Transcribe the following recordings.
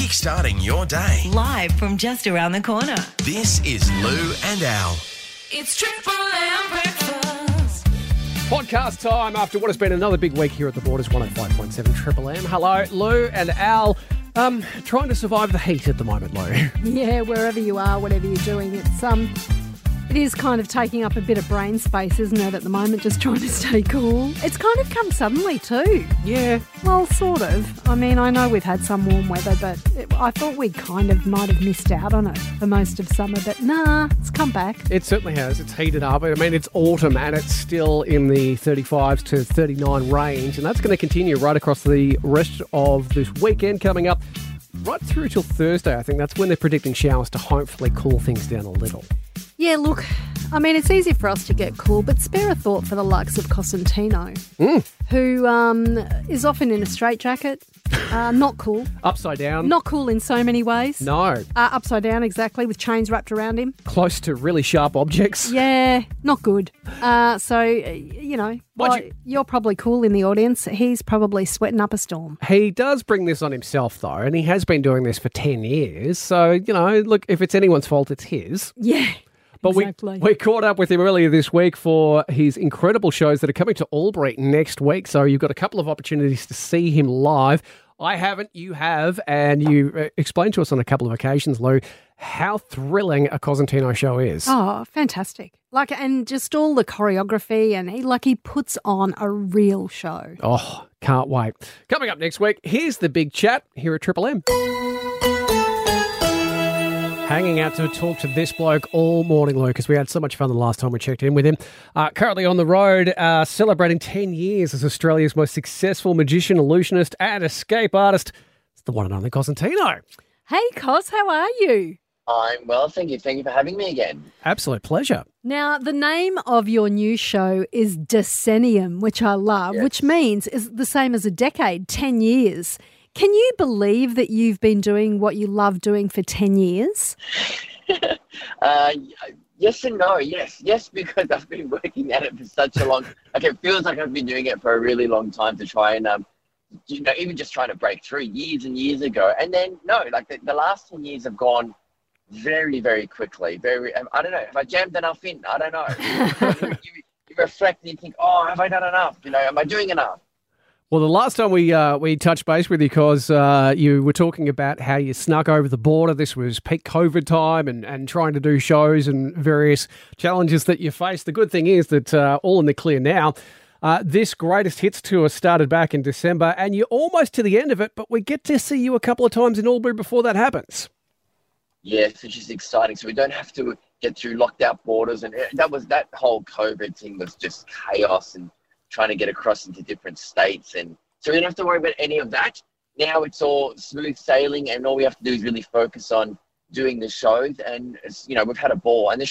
Kickstarting your day. Live from just around the corner. This is Lou and Al. It's Triple M Breakfast. Podcast time after what has been another big week here at the Borders 105.7 Triple M. Hello, Lou and Al. Trying to survive the heat at the moment, Lou. Yeah, wherever you are, whatever you're doing, it is kind of taking up a bit of brain space, isn't it, at the moment, just trying to stay cool. It's kind of come suddenly too. Yeah. Well, sort of. I mean, I know we've had some warm weather, but I thought we kind of might have missed out on it for most of summer, but nah, it's come back. It certainly has. It's heated up. I mean, it's autumn and it's still in the 35s to 39 range, and that's going to continue right across the rest of this weekend coming up. Right through till Thursday, I think that's when they're predicting showers to hopefully cool things down a little. Yeah, look, I mean, it's easy for us to get cool, but spare a thought for the likes of Cosentino, who is often in a straitjacket. Not cool. Upside down. Not cool in so many ways. No. Upside down, exactly, with chains wrapped around him. Close to really sharp objects. Yeah, not good. You know, you're probably cool in the audience. He's probably sweating up a storm. He does bring this on himself, though, and he has been doing this for 10 years. So, you know, look, if it's anyone's fault, it's his. Yeah. But exactly. we caught up with him earlier this week for his incredible shows that are coming to Albury next week. So you've got a couple of opportunities to see him live. I haven't, you have, and you explained to us on a couple of occasions, Lou, how thrilling a Cosentino show is. Oh, fantastic. And just all the choreography, and he puts on a real show. Oh, can't wait. Coming up next week, here's the big chat here at Triple M. Hanging out to talk to this bloke all morning, Lou, because we had so much fun the last time we checked in with him. Currently on the road, celebrating 10 years as Australia's most successful magician, illusionist and escape artist. It's the one and only Cosentino. Hey, Cos, how are you? I'm well, thank you. Thank you for having me again. Absolute pleasure. Now, the name of your new show is Decennium, which I love, Yes. which means is the same as a decade, 10 years. Can you believe that you've been doing what you love doing for 10 years? Yes and no. Yes, because I've been working at it for such a long. It feels like I've been doing it for a really long time to try and, even just trying to break through years and years ago. And then the last 10 years have gone very, very quickly. I don't know. Have I jammed enough in? I don't know. you reflect and you think, have I done enough? Am I doing enough? Well, the last time we touched base with you, because you were talking about how you snuck over the border. This was peak COVID time and trying to do shows and various challenges that you faced. The good thing is that all in the clear now. This Greatest Hits tour started back in December and you're almost to the end of it, but we get to see you a couple of times in Albury before that happens. Yes, which is exciting. So we don't have to get through locked out borders. And that whole COVID thing was just chaos and trying to get across into different states, and so we don't have to worry about any of that. Now it's all smooth sailing, and all we have to do is really focus on doing the shows. And we've had a ball. And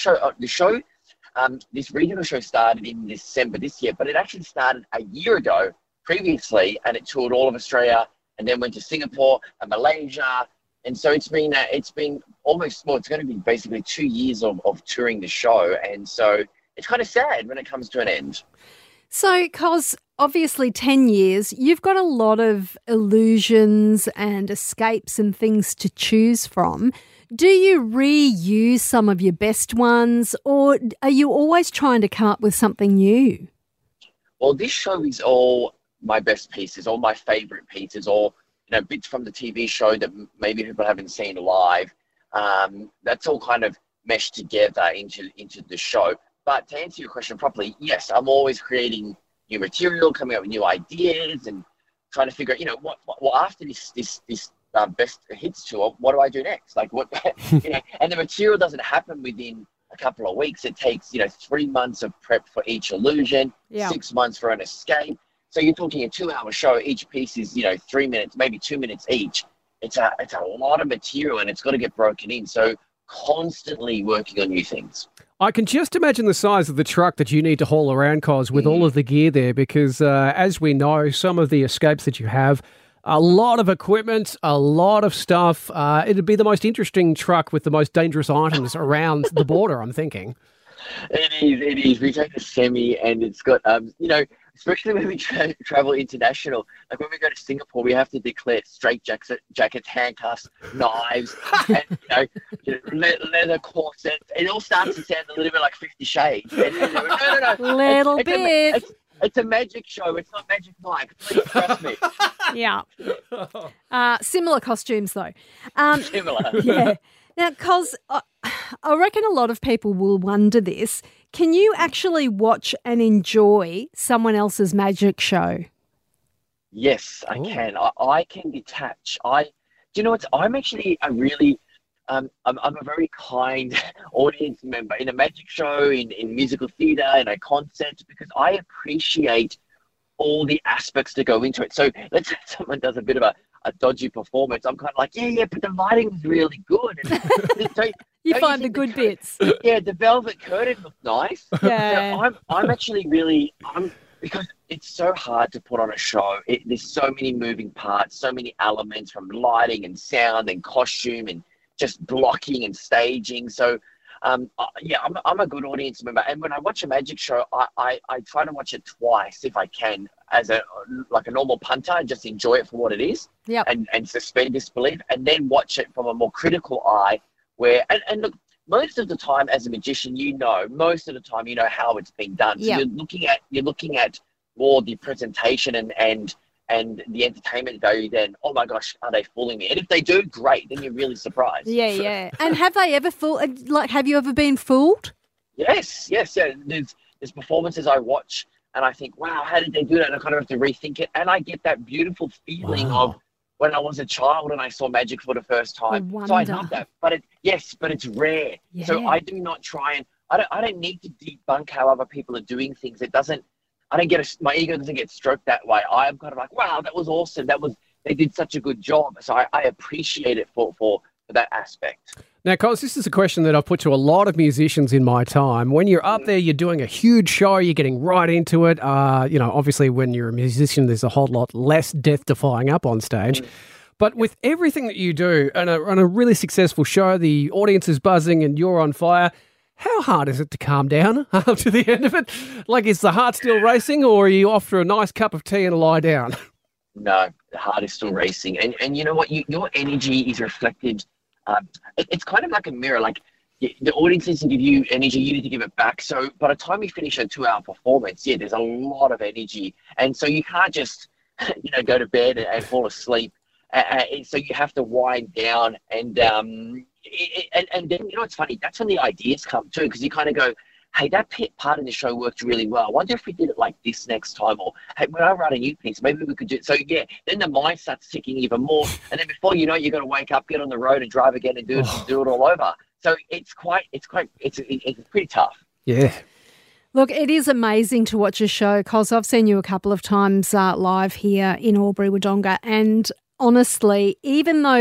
this regional show started in December this year, but it actually started a year ago previously, and it toured all of Australia, and then went to Singapore and Malaysia. And so it's been almost it's going to be basically 2 years of touring the show, and so it's kind of sad when it comes to an end. So, Cos, obviously 10 years, you've got a lot of illusions and escapes and things to choose from. Do you reuse some of your best ones, or are you always trying to come up with something new? Well, this show is all my best pieces, all my favourite pieces, or bits from the TV show that maybe people haven't seen live. That's all kind of meshed together into the show. But to answer your question properly, yes, I'm always creating new material, coming up with new ideas, and trying to figure out, what after this best hits tour, what do I do next? And the material doesn't happen within a couple of weeks. It takes 3 months of prep for each illusion, 6 months for an escape. So you're talking a 2-hour show. Each piece is 3 minutes, maybe 2 minutes each. It's a lot of material, and it's got to get broken in. So constantly working on new things. I can just imagine the size of the truck that you need to haul around, Cos, with all of the gear there, because as we know, some of the escapes that you have, a lot of equipment, a lot of stuff. It'd be the most interesting truck with the most dangerous items around the border, I'm thinking. It is. We take a semi, and it's got, especially when we travel international. Like when we go to Singapore, we have to declare straight jackets, handcuffs, knives, and leather corsets. It all starts to sound a little bit like 50 Shades. No. Little bit. It's a magic show. It's not Magic Mike. Please trust me. Yeah. Similar costumes, though. Similar. Yeah. Now, because I reckon a lot of people will wonder this. Can you actually watch and enjoy someone else's magic show? Yes, I can. I can detach. Do you know what? I'm actually a really, I'm a very kind audience member in a magic show, in musical theatre, in a concert, because I appreciate all the aspects that go into it. So let's say someone does a bit of a dodgy performance. I'm kind of like, yeah, but the lighting was really good. And You find the good bits. Yeah, the velvet curtain looked nice. Yeah. So I'm actually really, because it's so hard to put on a show. There's so many moving parts, so many elements from lighting and sound and costume and just blocking and staging. So, I'm a good audience member. And when I watch a magic show, I try to watch it twice if I can, as a normal punter, and just enjoy it for what it is. Yep. And suspend disbelief, and then watch it from a more critical eye. And look, most of the time as a magician, most of the time how it's been done. So Yep. you're looking at more the presentation and the entertainment value than, oh my gosh, are they fooling me? And if they do, great, then you're really surprised. Yeah. And have they ever have you ever been fooled? Yes. There's performances I watch and I think, wow, how did they do that? And I kind of have to rethink it. And I get that beautiful feeling of when I was a child and I saw magic for the first time. So I love that. But it's rare. Yeah. So I do not try and I don't need to debunk how other people are doing things. My ego doesn't get stroked that way. I'm kind of like, wow, that was awesome. They did such a good job. So I appreciate it for that aspect. Now, Cos, this is a question that I've put to a lot of musicians in my time. When you're up there, you're doing a huge show, you're getting right into it. Obviously when you're a musician, there's a whole lot less death-defying up on stage. But with everything that you do and a really successful show, the audience is buzzing and you're on fire. How hard is it to calm down up to the end of it? Like, is the heart still racing, or are you off for a nice cup of tea and a lie down? No, the heart is still racing. And you know what? Your energy is reflected. It's kind of like a mirror. Like, the audience needs to give you energy, you need to give it back. So by the time you finish a 2-hour performance, there's a lot of energy. And so you can't just, go to bed and fall asleep. So you have to wind down and then, it's funny, that's when the ideas come too, because you kind of go, hey, that part in the show worked really well. I wonder if we did it like this next time, or hey, when I write a new piece, maybe we could do it. So then the mind starts ticking even more. And then before you know it, you've got to wake up, get on the road and drive again and do it all over. So it's pretty tough. Yeah. Look, it is amazing to watch a show, because I've seen you a couple of times live here in Albury-Wodonga, and honestly, even though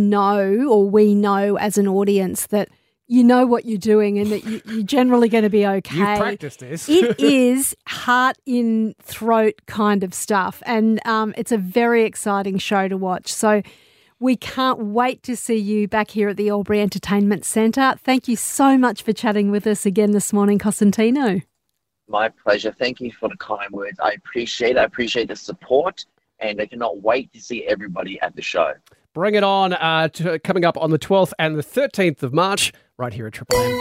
we know as an audience that you know what you're doing and that you're generally going to be okay. You've practiced this. It is heart in throat kind of stuff, and it's a very exciting show to watch. So we can't wait to see you back here at the Albury Entertainment Centre. Thank you so much for chatting with us again this morning, Cosentino. My pleasure. Thank you for the kind words. I appreciate it. I appreciate the support. And I cannot wait to see everybody at the show. Bring it on, coming up on the 12th and the 13th of March, right here at Triple M.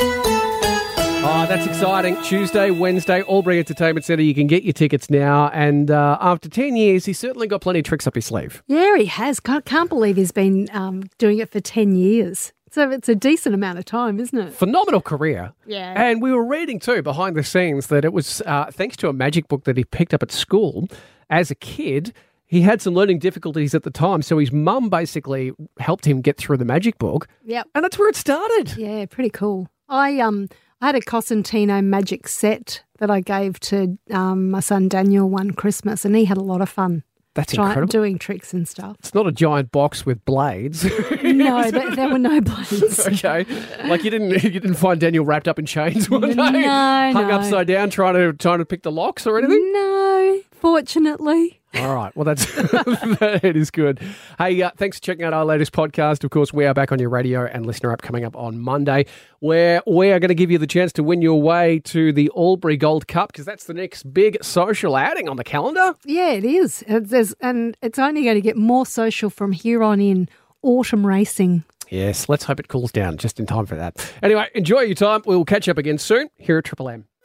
Oh, that's exciting. Tuesday, Wednesday, Albury Entertainment Centre. You can get your tickets now. And after 10 years, he's certainly got plenty of tricks up his sleeve. Yeah, he has. Can't believe he's been doing it for 10 years. So it's a decent amount of time, isn't it? Phenomenal career. Yeah. And we were reading too, behind the scenes, that it was thanks to a magic book that he picked up at school as a kid. He had some learning difficulties at the time, so his mum basically helped him get through the magic book. Yep. And that's where it started. Yeah, pretty cool. I had a Cosentino magic set that I gave to my son Daniel one Christmas, and he had a lot of fun. That's incredible. Doing tricks and stuff. It's not a giant box with blades. No, there were no blades. Okay, like you didn't find Daniel wrapped up in chains one day, hung upside down trying to pick the locks or anything. No, Fortunately. All right. Well, that's it is good. Hey, thanks for checking out our latest podcast. Of course, we are back on your radio and listener app coming up on Monday, where we are going to give you the chance to win your way to the Albury Gold Cup, because that's the next big social outing on the calendar. Yeah, it is. And it's only going to get more social from here on in. Autumn racing. Yes, let's hope it cools down just in time for that. Anyway, enjoy your time. We'll catch up again soon here at Triple M.